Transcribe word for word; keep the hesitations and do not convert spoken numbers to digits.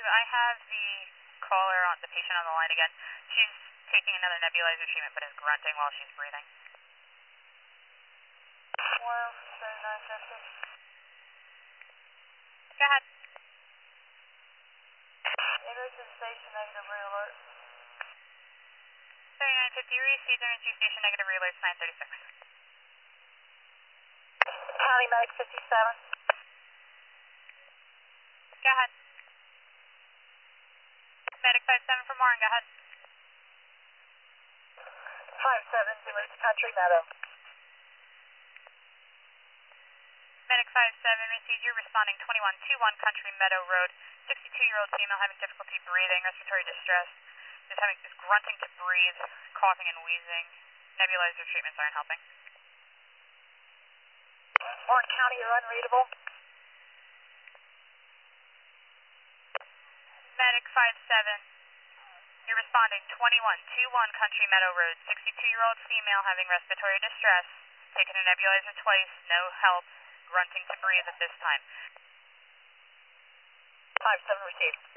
I have the caller on the patient on the line again. She's taking another nebulizer treatment but is grunting while she's breathing. One thirty-nine fifty. Go ahead. Emergency station negative re-alert. thirty-nine fifty, received emergency station negative re-alerts nine thirty-six. County Medic fifty-seven. Go ahead. Medic five seven from Warren, go ahead. five seven, Duluth Country Meadow. Medic five seven, received, you're responding twenty-one twenty-one Country Meadow Road, sixty-two-year-old female having difficulty breathing, respiratory distress, is having is grunting to breathe, coughing and wheezing. Nebulizer treatments aren't helping. Warren County, you're unreadable. Medic five seven, you're responding twenty-one twenty-one Country Meadow Road, sixty-two-year-old female having respiratory distress, taken a nebulizer twice, no help, grunting to breathe at this time. five seven received.